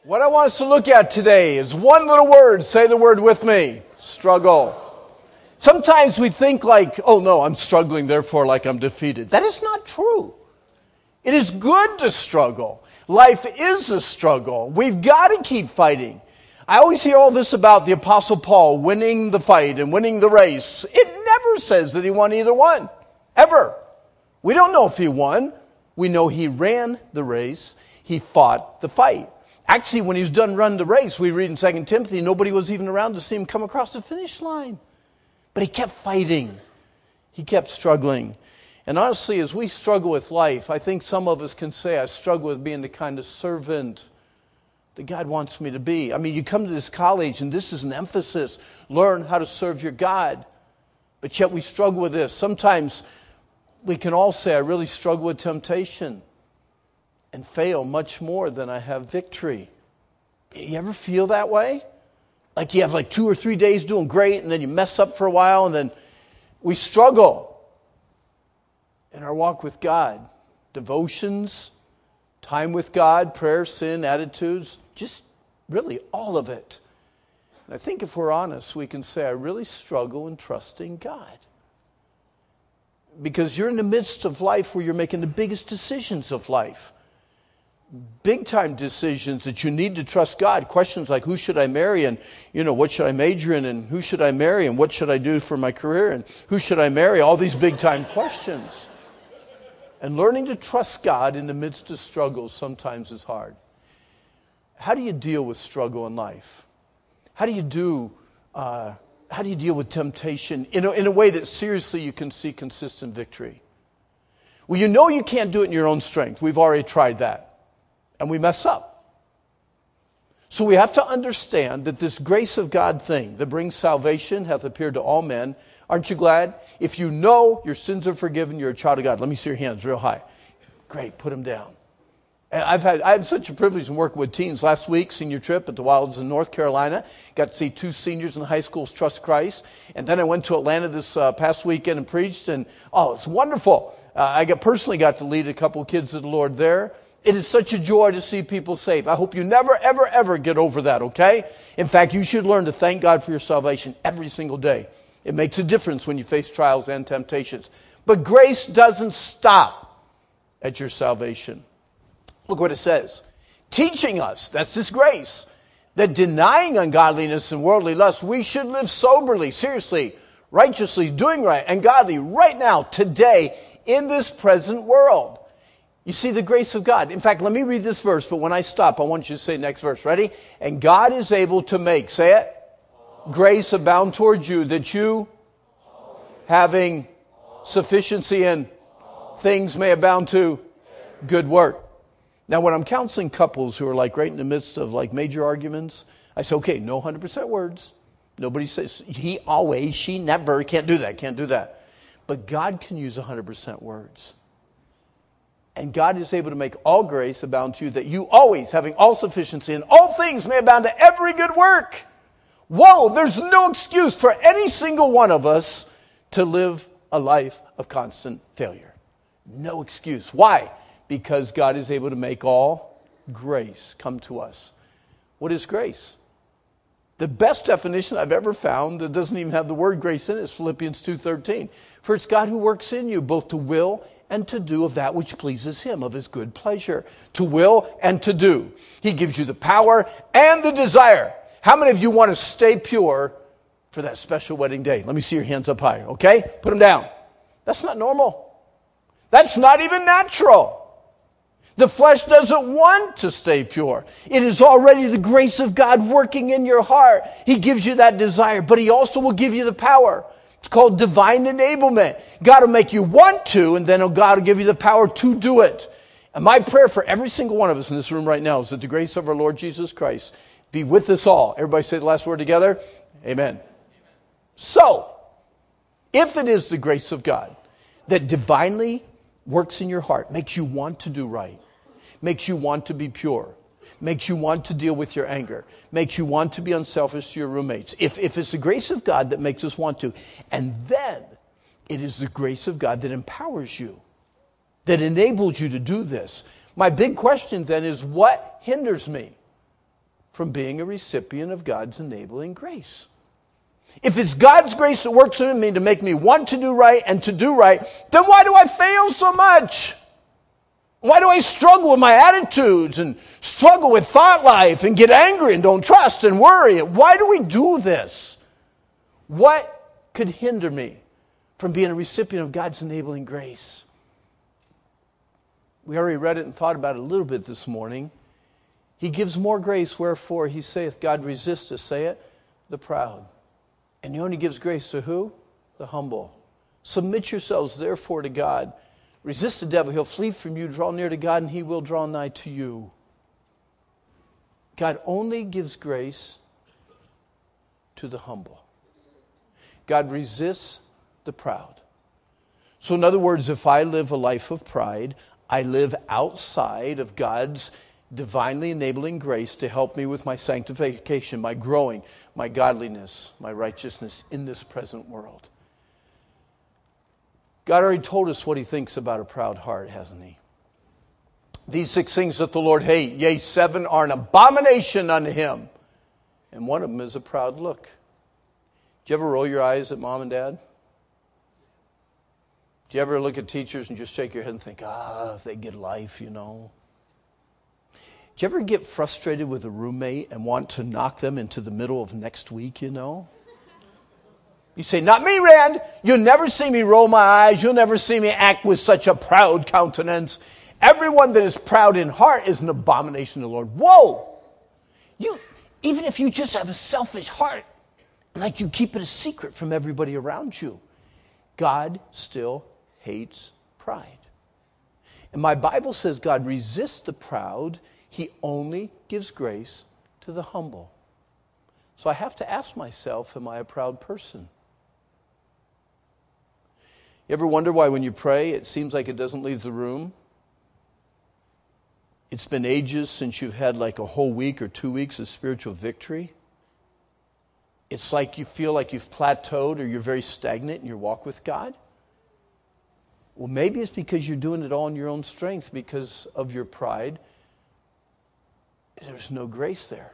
What I want us to look at today is one little word. Say the word with me. Struggle. Sometimes we think like, oh no, I'm struggling, therefore like I'm defeated. That is not true. It is good to struggle. Life is a struggle. We've got to keep fighting. I always hear all this about the Apostle Paul winning the fight and winning the race. It never says that he won either one. Ever. We don't know if he won. We know he ran the race. He fought the fight. Actually, when he was done running the race, we read in 2 Timothy, nobody was even around to see him come across the finish line. But he kept fighting. He kept struggling. And honestly, as we struggle with life, I think some of us can say, I struggle with being the kind of servant that God wants me to be. I mean, you come to this college, and this is an emphasis. Learn how to serve your God. But yet we struggle with this. Sometimes we can all say, I really struggle with temptation and fail much more than I have victory. You ever feel that way? Like you have like 2 or 3 days doing great, and then you mess up for a while, and then we struggle in our walk with God. Devotions, time with God, prayer, sin, attitudes, just really all of it. And I think if we're honest, we can say, I really struggle in trusting God. Because you're in the midst of life where you're making the biggest decisions of life. Big time decisions that you need to trust God. Questions like, who should I marry? And, what should I major in? And who should I marry? And what should I do for my career? And who should I marry? All these big time questions. And learning to trust God in the midst of struggles sometimes is hard. How do you deal with struggle in life? How do you deal with temptation in a way that seriously you can see consistent victory? Well, you can't do it in your own strength. We've already tried that. And we mess up. So we have to understand that this grace of God thing that brings salvation hath appeared to all men. Aren't you glad? If you know your sins are forgiven, you're a child of God. Let me see your hands real high. Great, put them down. And I had such a privilege in working with teens. Last week, senior trip at the Wilds in North Carolina. Got to see 2 seniors in high schools trust Christ. And then I went to Atlanta this past weekend and preached. And it's wonderful. I personally got to lead a couple of kids to the Lord there. It is such a joy to see people saved. I hope you never, ever, ever get over that, okay? In fact, you should learn to thank God for your salvation every single day. It makes a difference when you face trials and temptations. But grace doesn't stop at your salvation. Look what it says. Teaching us, that's this grace, that denying ungodliness and worldly lust, we should live soberly, seriously, righteously, doing right, and godly right now, today, in this present world. You see the grace of God. In fact, let me read this verse, but when I stop, I want you to say next verse. Ready? And God is able to make, say it, grace abound towards you, that you, having sufficiency in things, may abound to good work. Now, when I'm counseling couples who are like right in the midst of like major arguments, I say, okay, no 100% words. Nobody says, he always, she never, can't do that. But God can use 100% words. And God is able to make all grace abound to you, that you always, having all sufficiency in all things, may abound to every good work. Whoa, there's no excuse for any single one of us to live a life of constant failure. No excuse. Why? Because God is able to make all grace come to us. What is grace? The best definition I've ever found that doesn't even have the word grace in it is Philippians 2:13. For it's God who works in you both to will and to do of that which pleases him, of his good pleasure. To will and to do. He gives you the power and the desire. How many of you want to stay pure for that special wedding day? Let me see your hands up high, okay? Put them down. That's not normal. That's not even natural. The flesh doesn't want to stay pure. It is already the grace of God working in your heart. He gives you that desire, but he also will give you the power. It's called divine enablement. God will make you want to, and then God will give you the power to do it. And my prayer for every single one of us in this room right now is that the grace of our Lord Jesus Christ be with us all. Everybody say the last word together. Amen. So, if it is the grace of God that divinely works in your heart, makes you want to do right, makes you want to be pure, makes you want to deal with your anger, makes you want to be unselfish to your roommates. If it's the grace of God that makes us want to, and then it is the grace of God that empowers you, that enables you to do this. My big question then is, what hinders me? from being a recipient of God's enabling grace. If it's God's grace that works in me to make me want to do right and to do right, then why do I fail so much? Why do I struggle with my attitudes and struggle with thought life and get angry and don't trust and worry? Why do we do this? What could hinder me from being a recipient of God's enabling grace? We already read it and thought about it a little bit this morning. He gives more grace, wherefore he saith, God resisteth, say it, the proud. And he only gives grace to who? The humble. Submit yourselves, therefore, to God. Resist the devil, he'll flee from you. Draw near to God, and he will draw nigh to you. God only gives grace to the humble. God resists the proud. So in other words, if I live a life of pride, I live outside of God's divinely enabling grace to help me with my sanctification, my growing, my godliness, my righteousness in this present world. God already told us what he thinks about a proud heart, hasn't he? These 6 things that the Lord hate, yea, 7 are an abomination unto him. And one of them is a proud look. Do you ever roll your eyes at mom and dad? Do you ever look at teachers and just shake your head and think, if they get life, Do you ever get frustrated with a roommate and want to knock them into the middle of next week, You say, not me, Rand. You'll never see me roll my eyes. You'll never see me act with such a proud countenance. Everyone that is proud in heart is an abomination to the Lord. Whoa! Even if you just have a selfish heart, like you keep it a secret from everybody around you, God still hates pride. And my Bible says God resists the proud. He only gives grace to the humble. So I have to ask myself, am I a proud person? You ever wonder why when you pray, it seems like it doesn't leave the room? It's been ages since you've had like a whole week or 2 weeks of spiritual victory. It's like you feel like you've plateaued or you're very stagnant in your walk with God. Well, maybe it's because you're doing it all in your own strength because of your pride. There's no grace there.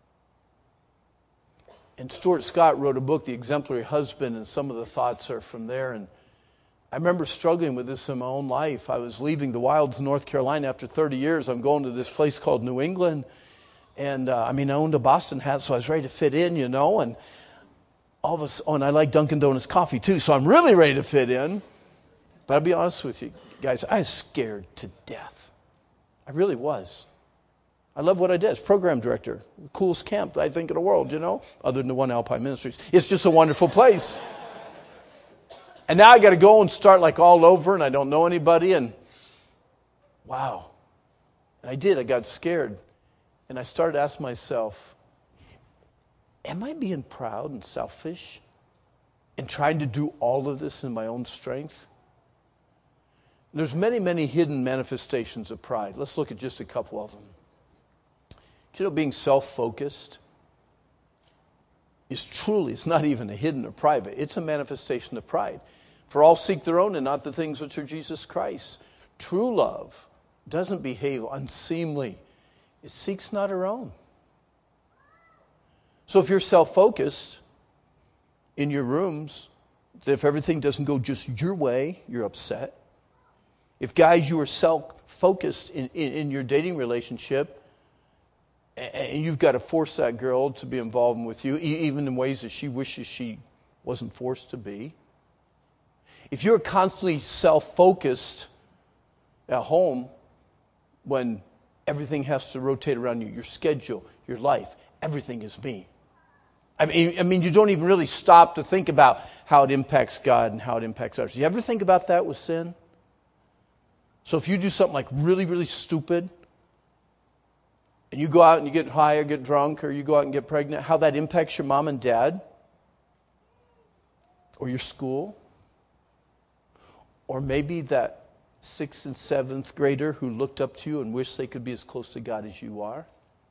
And Stuart Scott wrote a book, The Exemplary Husband, and some of the thoughts are from there. And I remember struggling with this in my own life. I was leaving the wilds of North Carolina after 30 years. I'm going to this place called New England. And I owned a Boston hat, so I was ready to fit in, And all of a sudden, I like Dunkin' Donuts coffee too, so I'm really ready to fit in. But I'll be honest with you, guys, I was scared to death. I really was. I love what I did as program director. The coolest camp, I think, in the world, other than the One Alpine Ministries. It's just a wonderful place. And now I got to go and start like all over, and I don't know anybody, and wow. And I did. I got scared. And I started asking myself, am I being proud and selfish and trying to do all of this in my own strength? There's many, many hidden manifestations of pride. Let's look at just a couple of them. Being self-focused is truly, it's not even a hidden or private. It's a manifestation of pride. For all seek their own and not the things which are Jesus Christ. True love doesn't behave unseemly. It seeks not her own. So if you're self-focused in your rooms, if everything doesn't go just your way, you're upset. If guys, you are self-focused in your dating relationship, and you've got to force that girl to be involved with you, even in ways that she wishes she wasn't forced to be. If you're constantly self-focused at home when everything has to rotate around you, your schedule, your life, everything is me. You don't even really stop to think about how it impacts God and how it impacts others. Do you ever think about that with sin? So if you do something like really, really stupid, and you go out and you get high or get drunk or you go out and get pregnant, how that impacts your mom and dad or your school, or maybe that 6th and 7th grader who looked up to you and wished they could be as close to God as you are.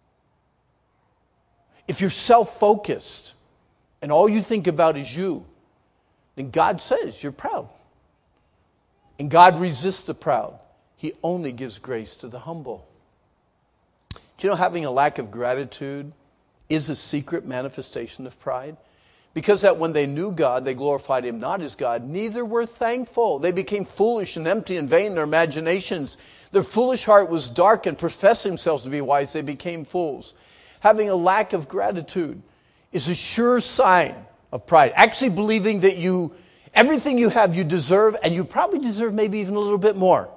If you're self-focused and all you think about is you, then God says you're proud. And God resists the proud. He only gives grace to the humble. Do you know having a lack of gratitude is a secret manifestation of pride. Because that when they knew God, they glorified him not as God, neither were thankful. They became foolish and empty and vain in their imaginations. Their foolish heart was dark, and professing themselves to be wise, they became fools. Having a lack of gratitude is a sure sign of pride. Actually believing that everything you have you deserve, and you probably deserve maybe even a little bit more.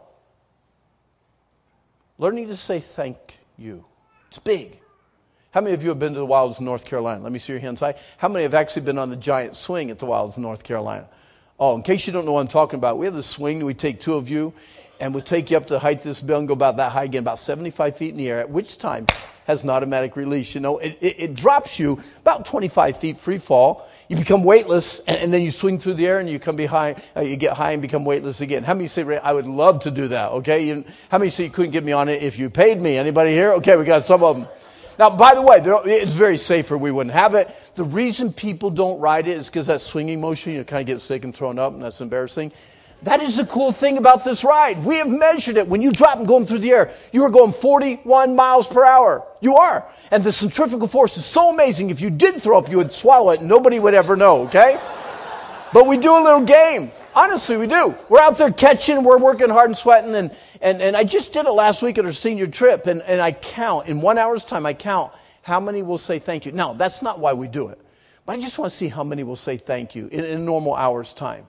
Learning to say thank you. It's big. How many of you have been to the Wilds of North Carolina? Let me see your hands high. How many have actually been on the giant swing at the Wilds of North Carolina? Oh, in case you don't know what I'm talking about, we have the swing. We take two of you, and we'll take you up to the height of this building, go about that high again, about 75 feet in the air, at which time has an automatic release. You know, it drops you about 25 feet free fall. You become weightless, and then you swing through the air, and you come behind. You get high and become weightless again. How many say, Ray, I would love to do that, okay? How many say you couldn't get me on it if you paid me? Anybody here? Okay, we got some of them. Now, by the way, it's very safe or we wouldn't have it. The reason people don't ride it is because that swinging motion, you kind of get sick and thrown up, and that's embarrassing. That is the cool thing about this ride. We have measured it. When you drop and going through the air, you are going 41 miles per hour. You are. And the centrifugal force is so amazing. If you did throw up, you would swallow it, and nobody would ever know, okay? But we do a little game. Honestly, we do. We're out there catching, we're working hard and sweating, and I just did it last week at our senior trip, and I count, in 1 hour's time, I count how many will say thank you. Now, that's not why we do it, but I just want to see how many will say thank you in a normal hour's time.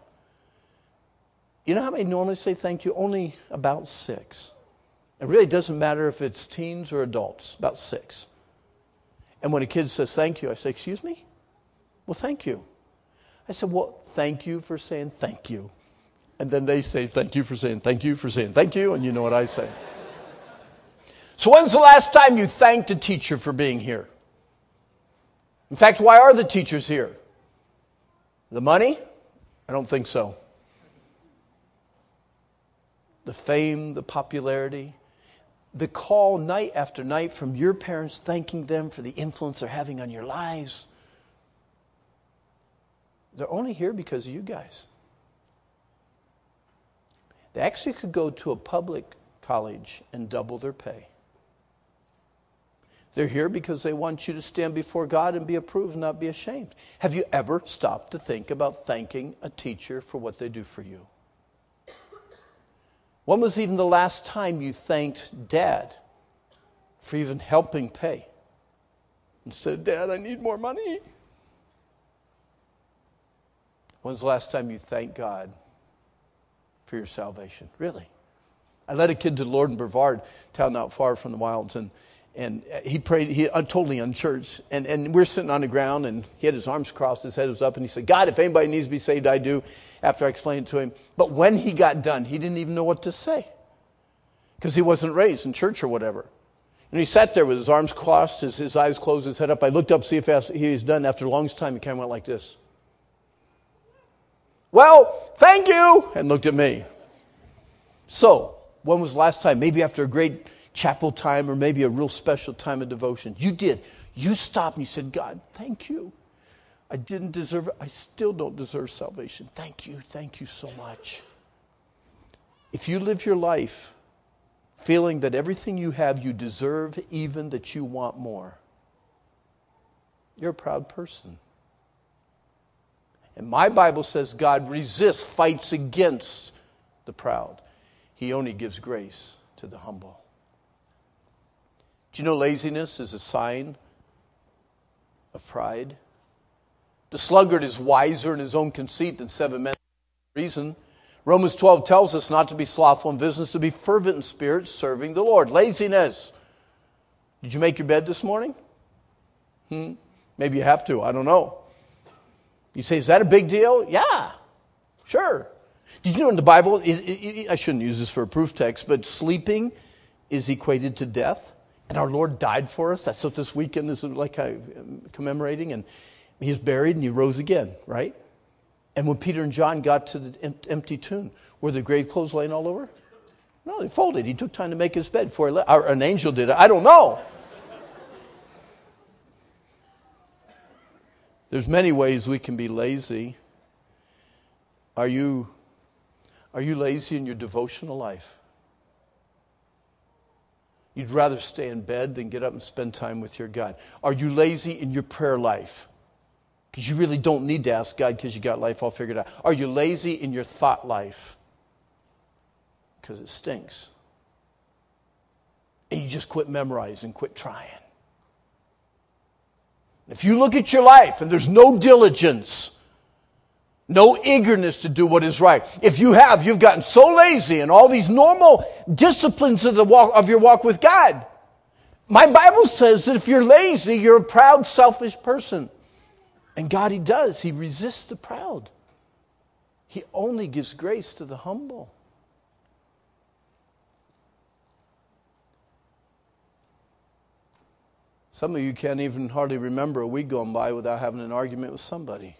You know how many normally say thank you? Only about 6. It really doesn't matter if it's teens or adults, about 6. And when a kid says thank you, I say, excuse me? Well, thank you. I said, well, thank you for saying thank you. And then they say, thank you for saying thank you for saying thank you. And you know what I say. So when's the last time you thanked a teacher for being here? In fact, why are the teachers here? The money? I don't think so. The fame, the popularity, the call night after night from your parents thanking them for the influence they're having on your lives. They're only here because of you guys. They actually could go to a public college and double their pay. They're here because they want you to stand before God and be approved and not be ashamed. Have you ever stopped to think about thanking a teacher for what they do for you? When was even the last time you thanked Dad for even helping pay? And said, Dad, I need more money. When's the last time you thanked God for your salvation? Really? I led a kid to the Lord in Brevard, town not far from the Wilds, and he prayed, totally unchurched, and we're sitting on the ground, and he had his arms crossed, his head was up, and he said, God, if anybody needs to be saved, I do, after I explained it to him. But when he got done, he didn't even know what to say, because he wasn't raised in church or whatever. And he sat there with his arms crossed, his eyes closed, his head up. I looked up to see if he was done. After the longest time, he kind of went like this. Well, thank you, and looked at me. So, when was the last time? Maybe after a great chapel time or maybe a real special time of devotion. You did. You stopped and you said, God, thank you. I didn't deserve it. I still don't deserve salvation. Thank you. Thank you so much. If you live your life feeling that everything you have you deserve, even that you want more, you're a proud person. And my Bible says God resists, fights against the proud. He only gives grace to the humble. Do you know laziness is a sign of pride? The sluggard is wiser in his own conceit than 7 men of reason. Romans 12 tells us not to be slothful in business, to be fervent in spirit, serving the Lord. Laziness. Did you make your bed this morning? Maybe you have to. I don't know. You say, is that a big deal? Yeah, sure. Did you know in the Bible, I shouldn't use this for a proof text, but sleeping is equated to death. And our Lord died for us. That's what this weekend is like commemorating. And he was buried and he rose again, right? And when Peter and John got to the empty tomb, were the grave clothes laying all over? No, they folded. He took time to make his bed before he left. Or an angel did it. I don't know. There's many ways we can be lazy. Are you lazy in your devotional life? You'd rather stay in bed than get up and spend time with your God. Are you lazy in your prayer life? Because you really don't need to ask God because you got life all figured out. Are you lazy in your thought life? Because it stinks. And you just quit memorizing, quit trying. If you look at your life and there's no diligence, no eagerness to do what is right. If you've gotten so lazy in all these normal disciplines of your walk with God. My Bible says that if you're lazy, you're a proud, selfish person. And God, He does. He resists the proud. He only gives grace to the humble. Some of you can't even hardly remember a week going by without having an argument with somebody.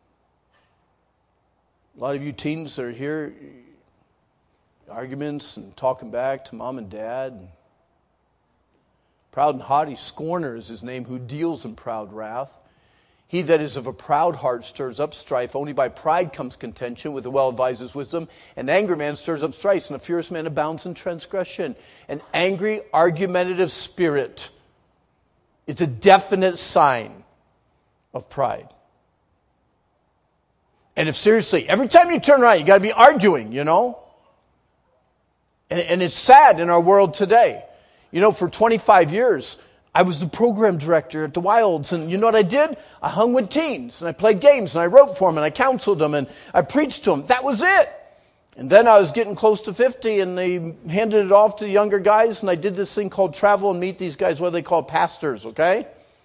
A lot of you teens that are here, arguments and talking back to mom and dad. Proud and haughty, scorner is his name, who deals in proud wrath. He that is of a proud heart stirs up strife. Only by pride comes contention. With a well-advised is wisdom. An angry man stirs up strife, and a furious man abounds in transgression. An angry, argumentative spirit is a definite sign of pride. And if seriously, every time you turn around, you got to be arguing, you know. And it's sad in our world today. You know, for 25 years, I was the program director at the Wilds. And you know what I did? I hung with teens, and I played games, and I wrote for them, and I counseled them, and I preached to them. That was it. And then I was getting close to 50, and they handed it off to the younger guys, and I did this thing called travel and meet these guys, what they call pastors, okay?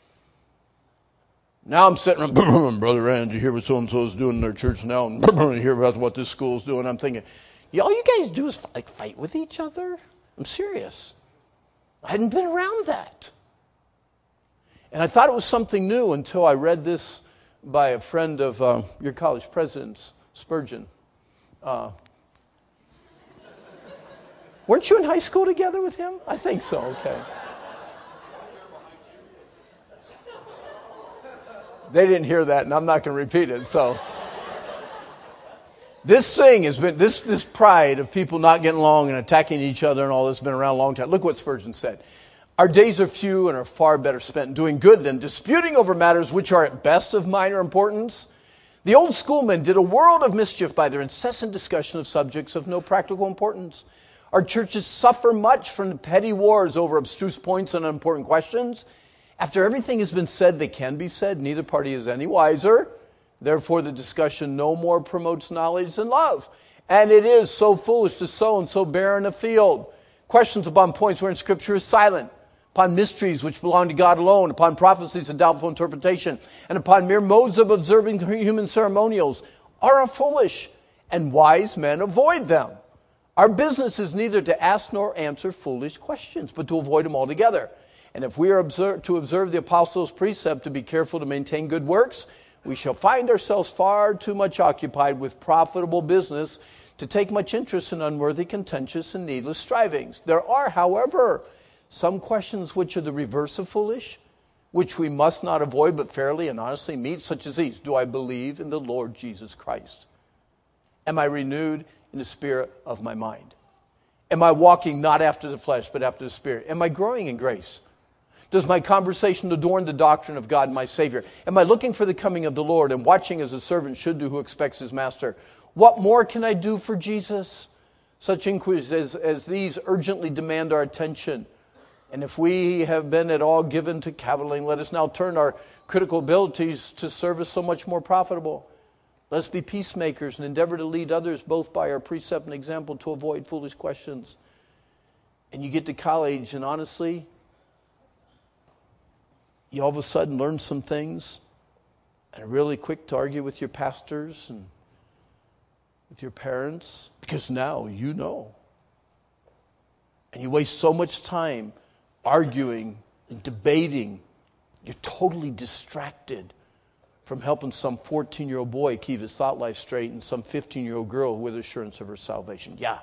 Now I'm sitting around, Brother Rand, you hear what so-and-so is doing in their church now? And you hear about what this school is doing. I'm thinking, all you guys do is fight with each other? I'm serious. I hadn't been around that. And I thought it was something new until I read this by a friend of your college president's, Spurgeon. Weren't you in high school together with him? I think so, okay. They didn't hear that, and I'm not going to repeat it. So, this thing has been, this pride of people not getting along and attacking each other and all this has been around a long time. Look what Spurgeon said. Our days are few and are far better spent in doing good than disputing over matters which are at best of minor importance. The old schoolmen did a world of mischief by their incessant discussion of subjects of no practical importance. Our churches suffer much from the petty wars over abstruse points and unimportant questions. After everything has been said that can be said, neither party is any wiser. Therefore, the discussion no more promotes knowledge than love. And it is so foolish to sow and so barren a field. Questions upon points wherein Scripture is silent, upon mysteries which belong to God alone, upon prophecies of doubtful interpretation, and upon mere modes of observing human ceremonials are foolish, and wise men avoid them. Our business is neither to ask nor answer foolish questions, but to avoid them altogether. And if we are to observe the apostles' precept to be careful to maintain good works, we shall find ourselves far too much occupied with profitable business to take much interest in unworthy, contentious, and needless strivings. There are, however, some questions which are the reverse of foolish, which we must not avoid but fairly and honestly meet, such as these. Do I believe in the Lord Jesus Christ? Am I renewed in the spirit of my mind? Am I walking not after the flesh but after the Spirit? Am I growing in grace? Does my conversation adorn the doctrine of God, my Savior? Am I looking for the coming of the Lord and watching as a servant should do who expects his master? What more can I do for Jesus? Such inquiries as these urgently demand our attention. And if we have been at all given to caviling, let us now turn our critical abilities to service so much more profitable. Let us be peacemakers and endeavor to lead others both by our precept and example to avoid foolish questions. And you get to college and honestly, you all of a sudden learn some things and are really quick to argue with your pastors and with your parents because now you know. And you waste so much time arguing and debating. You're totally distracted from helping some 14-year-old boy keep his thought life straight and some 15-year-old girl with assurance of her salvation. Yeah.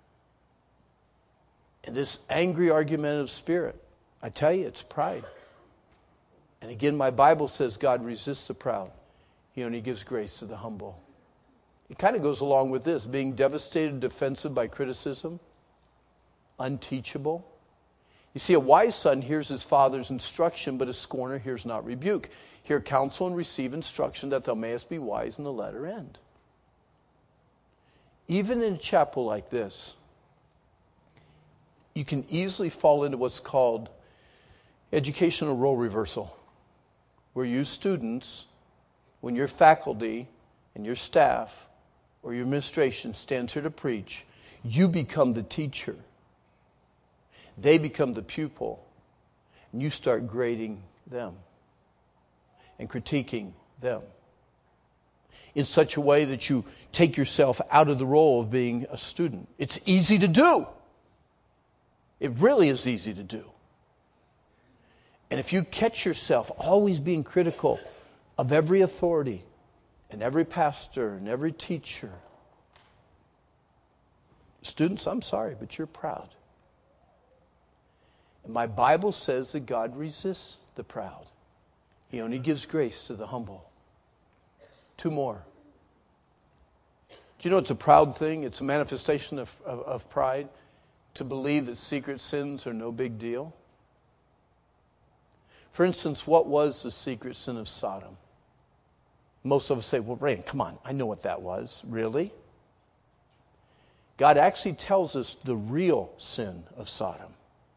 And this angry, argumentative spirit, I tell you, it's pride. And again, my Bible says God resists the proud. He only gives grace to the humble. It kind of goes along with this, being devastated, defensive by criticism, unteachable. You see, a wise son hears his father's instruction, but a scorner hears not rebuke. Hear counsel and receive instruction, that thou mayest be wise in the latter end. Even in a chapel like this, you can easily fall into what's called educational role reversal, where you students, when your faculty and your staff or your administration stands here to preach, you become the teacher. They become the pupil, and you start grading them and critiquing them in such a way that you take yourself out of the role of being a student. It's easy to do. It really is easy to do. And if you catch yourself always being critical of every authority and every pastor and every teacher, students, I'm sorry, but you're proud. And my Bible says that God resists the proud. He only gives grace to the humble. 2 more. Do you know it's a proud thing? It's a manifestation of pride to believe that secret sins are no big deal. For instance, what was the secret sin of Sodom? Most of us say, well, Rand, come on, I know what that was. Really? God actually tells us the real sin of Sodom.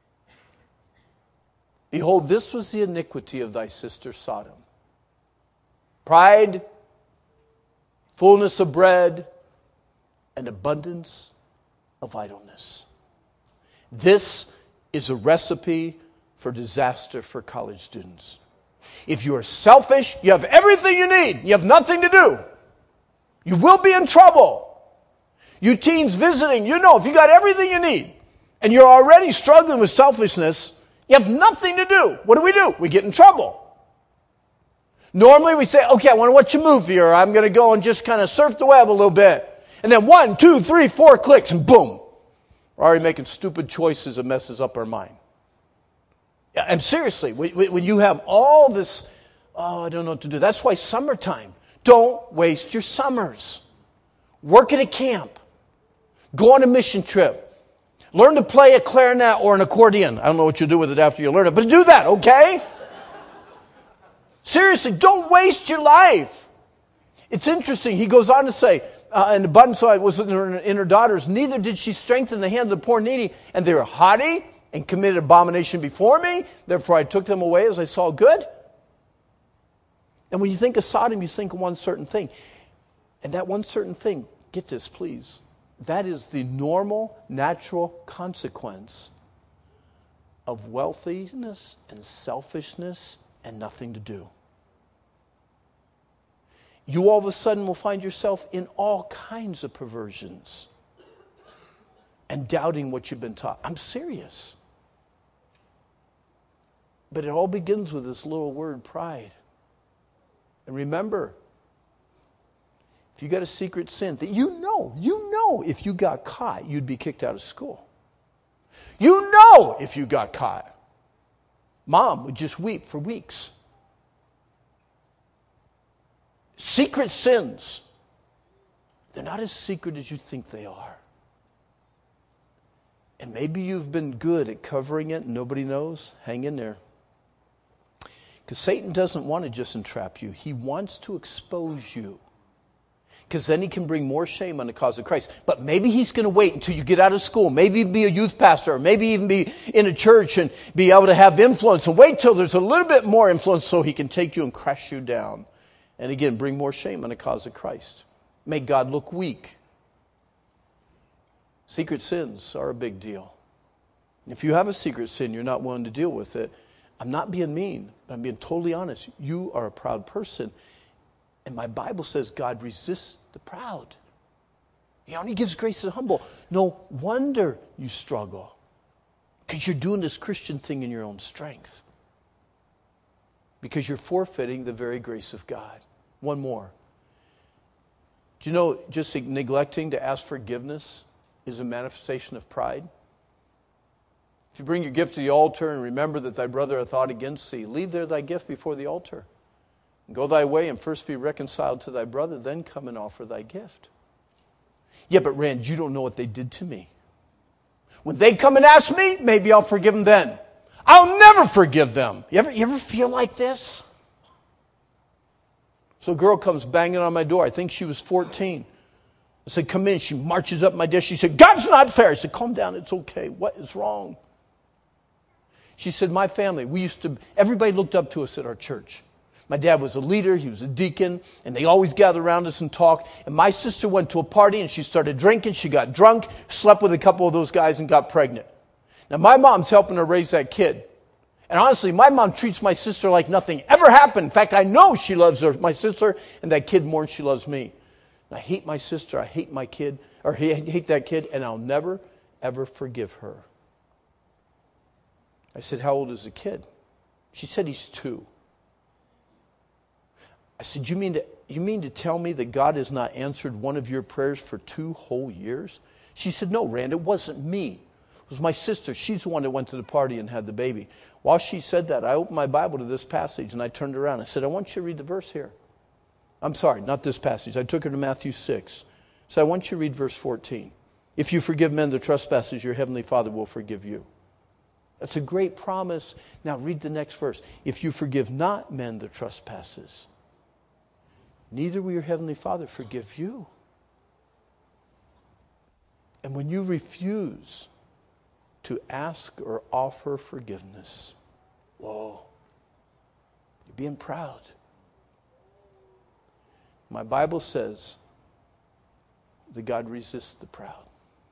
Behold, this was the iniquity of thy sister Sodom. Pride, fullness of bread, and abundance of idleness. This is a recipe for disaster for college students. If you are selfish, you have everything you need. You have nothing to do. You will be in trouble. You teens visiting, you know, if you got everything you need and you're already struggling with selfishness, you have nothing to do. What do? We get in trouble. Normally we say, okay, I want to watch a movie, or I'm going to go and just kind of surf the web a little bit. And then 1, 2, 3, 4 clicks and boom. We're already making stupid choices that messes up our mind. And seriously, when you have all this, I don't know what to do. That's why summertime. Don't waste your summers. Work at a camp. Go on a mission trip. Learn to play a clarinet or an accordion. I don't know what you'll do with it after you learn it, but do that, okay? Seriously, don't waste your life. It's interesting. He goes on to say, and abundance was in her daughters, neither did she strengthen the hand of the poor and needy, and they were haughty and committed abomination before me. Therefore I took them away as I saw good. And when you think of Sodom, you think of one certain thing. And that one certain thing, get this please, that is the normal, natural consequence of wealthiness and selfishness and nothing to do. You all of a sudden will find yourself in all kinds of perversions and doubting what you've been taught. I'm serious. But it all begins with this little word, pride. And remember, if you got a secret sin that you know if you got caught, you'd be kicked out of school. You know if you got caught, mom would just weep for weeks. Secret sins, they're not as secret as you think they are. And maybe you've been good at covering it and nobody knows. Hang in there. Because Satan doesn't want to just entrap you. He wants to expose you. Because then he can bring more shame on the cause of Christ. But maybe he's going to wait until you get out of school. Maybe be a youth pastor. Or maybe even be in a church and be able to have influence. And wait till there's a little bit more influence so he can take you and crush you down. And again, bring more shame on the cause of Christ. Make God look weak. Secret sins are a big deal. If you have a secret sin, you're not willing to deal with it. I'm not being mean, but I'm being totally honest. You are a proud person. And my Bible says God resists the proud. He only gives grace to the humble. No wonder you struggle. Because you're doing this Christian thing in your own strength. Because you're forfeiting the very grace of God. One more. Do you know just neglecting to ask forgiveness is a manifestation of pride? If you bring your gift to the altar and remember that thy brother hath aught against thee, leave there thy gift before the altar. And go thy way and first be reconciled to thy brother, then come and offer thy gift. Yeah, but Rand, you don't know what they did to me. When they come and ask me, maybe I'll forgive them then. I'll never forgive them. You ever feel like this? So a girl comes banging on my door. I think she was 14. I said, come in. She marches up my desk. She said, God's not fair. I said, calm down. It's okay. What is wrong? She said, my family, everybody looked up to us at our church. My dad was a leader. He was a deacon. And they always gathered around us and talk. And my sister went to a party and she started drinking. She got drunk, slept with a couple of those guys and got pregnant. Now, my mom's helping her raise that kid. And honestly, my mom treats my sister like nothing ever happened. In fact, I know she loves my sister, and that kid more than she loves me. And I hate my sister, I hate my kid, or hate that kid, and I'll never, ever forgive her. I said, how old is the kid? She said, he's 2. I said, you mean to tell me that God has not answered one of your prayers for 2 whole years? She said, no, Rand, it wasn't me. It was my sister. She's the one that went to the party and had the baby. While she said that, I opened my Bible to this passage and I turned around. I said, I want you to read the verse here. I'm sorry, not this passage. I took her to Matthew 6. So I want you to read verse 14. If you forgive men their trespasses, your heavenly Father will forgive you. That's a great promise. Now read the next verse. If you forgive not men their trespasses, neither will your heavenly Father forgive you. And when you refuse to ask or offer forgiveness, whoa, you're being proud. My Bible says that God resists the proud.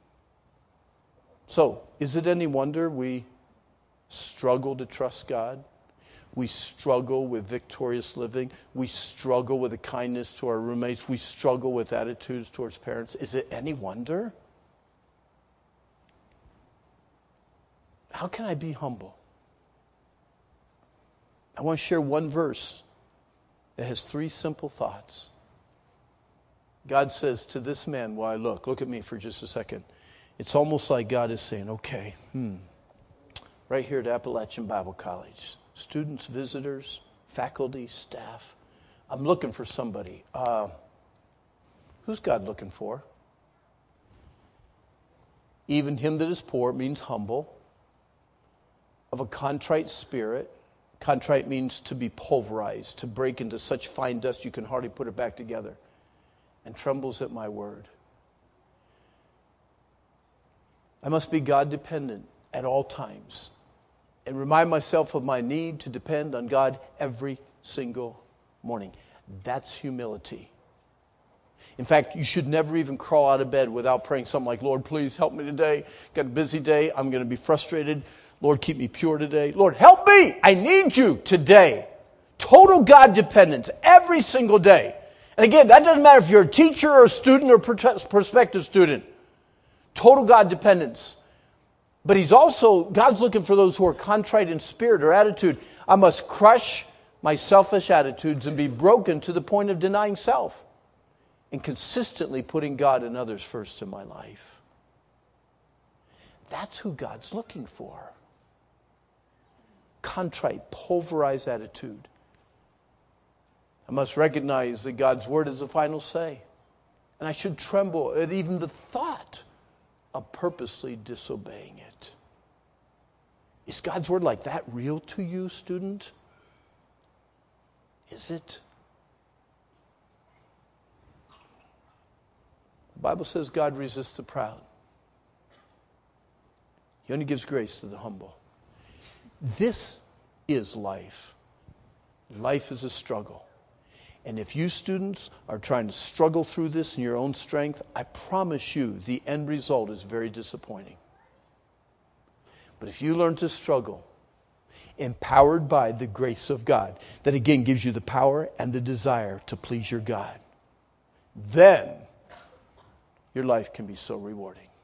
So, is it any wonder we struggle to trust God? We struggle with victorious living. We struggle with a kindness to our roommates. We struggle with attitudes towards parents. Is it any wonder? How can I be humble? I want to share one verse that has 3 simple thoughts. God says to this man, while I look at me for just a second. It's almost like God is saying, okay, right here at Appalachian Bible College, students, visitors, faculty, staff, I'm looking for somebody. Who's God looking for? Even him that is poor means humble, of a contrite spirit. Contrite means to be pulverized, to break into such fine dust you can hardly put it back together, and trembles at my word. I must be God dependent at all times and remind myself of my need to depend on God every single morning. That's humility. In fact, you should never even crawl out of bed without praying something like, Lord, please help me today. Got a busy day. I'm going to be frustrated. Lord, keep me pure today. Lord, help me. I need you today. Total God dependence every single day. And again, that doesn't matter if you're a teacher or a student or prospective student. Total God dependence. But God's looking for those who are contrite in spirit or attitude. I must crush my selfish attitudes and be broken to the point of denying self and consistently putting God and others first in my life. That's who God's looking for. Contrite, pulverized attitude. I must recognize that God's word is the final say. And I should tremble at even the thought of purposely disobeying it. Is God's word like that real to you, student? Is it? The Bible says God resists the proud. He only gives grace to the humble. This is life. Life is a struggle. And if you students are trying to struggle through this in your own strength, I promise you the end result is very disappointing. But if you learn to struggle, empowered by the grace of God, that again gives you the power and the desire to please your God, then your life can be so rewarding.